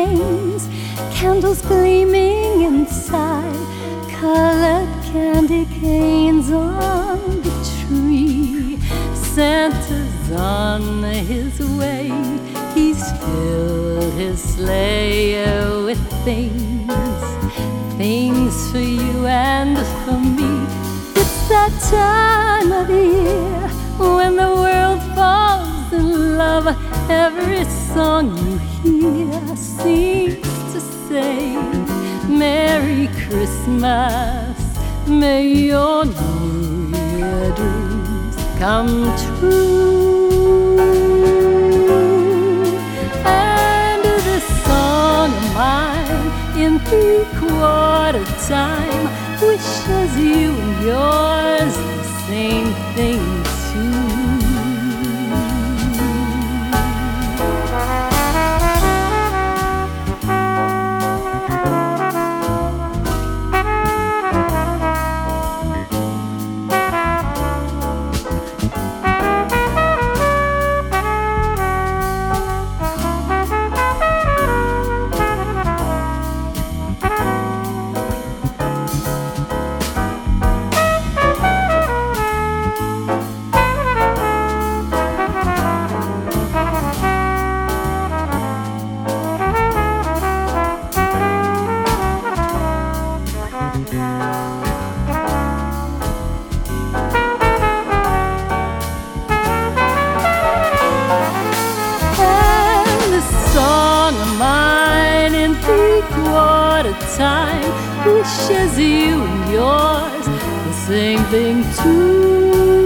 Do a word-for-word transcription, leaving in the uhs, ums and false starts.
lanes, candles gleaming inside, colored candy canes on the tree. Santa's on his way, he's filled his sleigh with things, things for you and for me. It's that time of year when the world falls in love. Every song you hear seems to say, Merry Christmas, may your New Year dreams come true. And this song of mine in three-quarter time wishes you and yours the same thing too. Three-quarter time wishes you and yours the same thing too.